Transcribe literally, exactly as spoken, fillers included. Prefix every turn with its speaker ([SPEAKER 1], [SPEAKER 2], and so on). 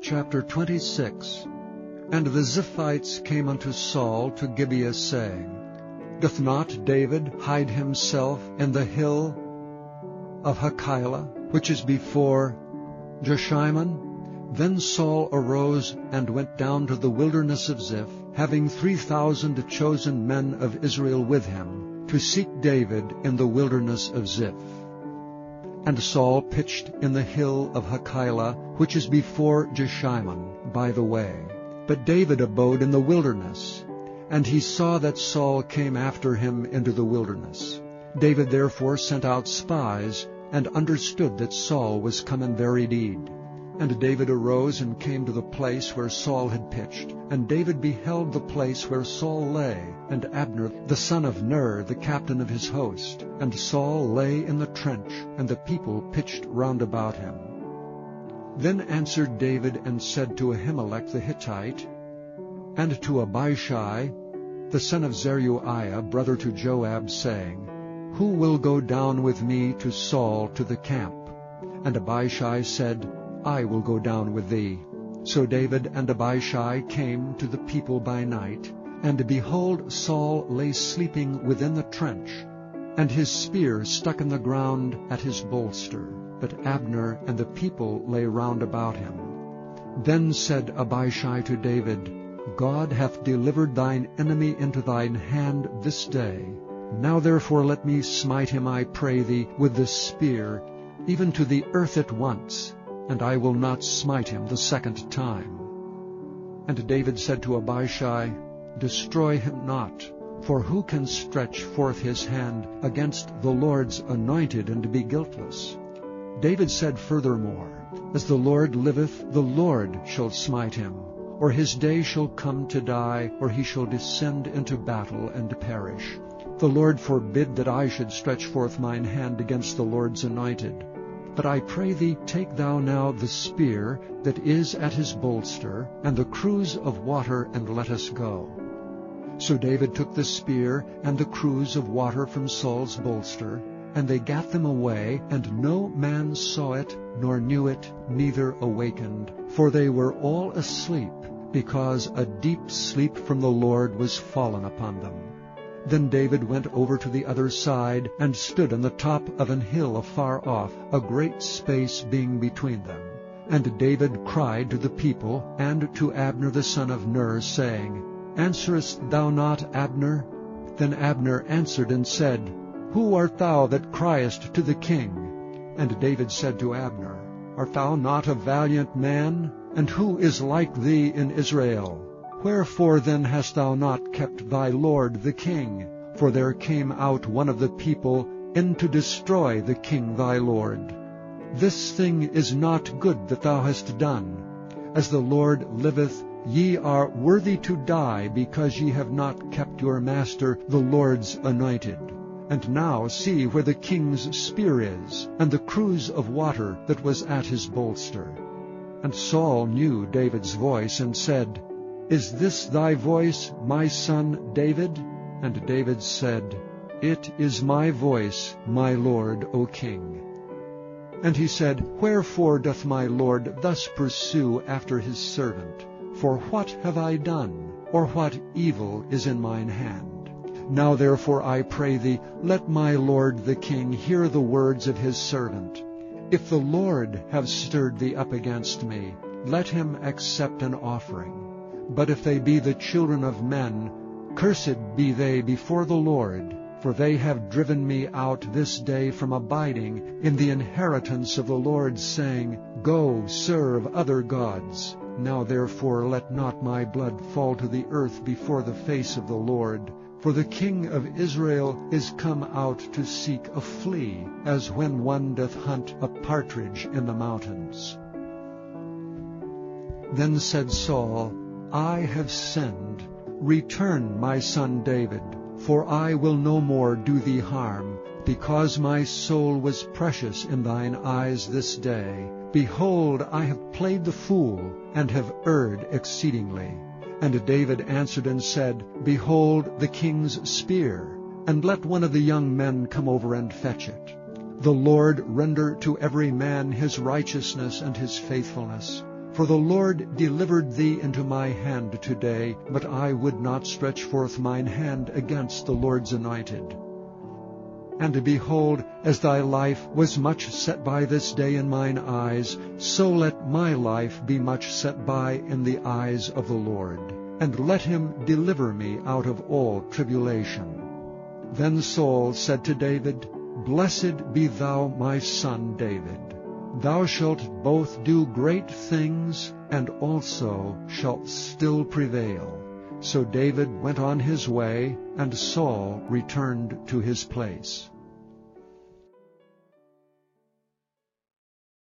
[SPEAKER 1] Chapter twenty-six. And the Ziphites came unto Saul to Gibeah, saying, Doth not David hide himself in the hill of Hachilah, which is before Jeshimon? Then Saul arose and went down to the wilderness of Ziph, having three thousand chosen men of Israel with him, to seek David in the wilderness of Ziph. And Saul pitched in the hill of Hachilah, which is before Jeshimon, by the way. But David abode in the wilderness, and he saw that Saul came after him into the wilderness. David therefore sent out spies, and understood that Saul was come in very deed. And David arose and came to the place where Saul had pitched. And David beheld the place where Saul lay, and Abner the son of Ner, the captain of his host. And Saul lay in the trench, and the people pitched round about him. Then answered David and said to Ahimelech the Hittite, and to Abishai the son of Zeruiah, brother to Joab, saying, Who will go down with me to Saul to the camp? And Abishai said, I will go down with thee. So David and Abishai came to the people by night, and behold, Saul lay sleeping within the trench, and his spear stuck in the ground at his bolster. But Abner and the people lay round about him. Then said Abishai to David, God hath delivered thine enemy into thine hand this day. Now therefore let me smite him, I pray thee, with the spear, even to the earth at once, and I will not smite him the second time. And David said to Abishai, Destroy him not, for who can stretch forth his hand against the Lord's anointed and be guiltless? David said furthermore, As the Lord liveth, the Lord shall smite him, or his day shall come to die, or he shall descend into battle and perish. The Lord forbid that I should stretch forth mine hand against the Lord's anointed. But I pray thee, take thou now the spear that is at his bolster, and the cruse of water, and let us go. So David took the spear and the cruse of water from Saul's bolster, and they gat them away, and no man saw it, nor knew it, neither awakened, for they were all asleep, because a deep sleep from the Lord was fallen upon them. Then David went over to the other side, and stood on the top of an hill afar off, a great space being between them. And David cried to the people, and to Abner the son of Ner, saying, Answerest thou not, Abner? Then Abner answered and said, Who art thou that criest to the king? And David said to Abner, Art thou not a valiant man? And who is like thee in Israel? Wherefore then hast thou not kept thy lord the king? For there came out one of the people in to destroy the king thy lord. This thing is not good that thou hast done. As the Lord liveth, ye are worthy to die, because ye have not kept your master the Lord's anointed. And now see where the king's spear is, and the cruse of water that was at his bolster. And Saul knew David's voice, and said, Is this thy voice, my son David? And David said, It is my voice, my lord, O king. And he said, Wherefore doth my lord thus pursue after his servant? For what have I done? Or what evil is in mine hand? Now therefore I pray thee, let my lord the king hear the words of his servant. If the Lord have stirred thee up against me, let him accept an offering. But if they be the children of men, cursed be they before the Lord, for they have driven me out this day from abiding in the inheritance of the Lord, saying, Go, serve other gods. Now therefore let not my blood fall to the earth before the face of the Lord. For the king of Israel is come out to seek a flea, as when one doth hunt a partridge in the mountains. Then said Saul, I have sinned. Return, my son David, for I will no more do thee harm, because my soul was precious in thine eyes this day. Behold, I have played the fool, and have erred exceedingly. And David answered and said, Behold the king's spear, and let one of the young men come over and fetch it. The Lord render to every man his righteousness and his faithfulness. For the Lord delivered thee into my hand today, but I would not stretch forth mine hand against the Lord's anointed. And behold, as thy life was much set by this day in mine eyes, so let my life be much set by in the eyes of the Lord, and let him deliver me out of all tribulation. Then Saul said to David, Blessed be thou, my son David. Thou shalt both do great things, and also shalt still prevail. So David went on his way, and Saul returned to his place.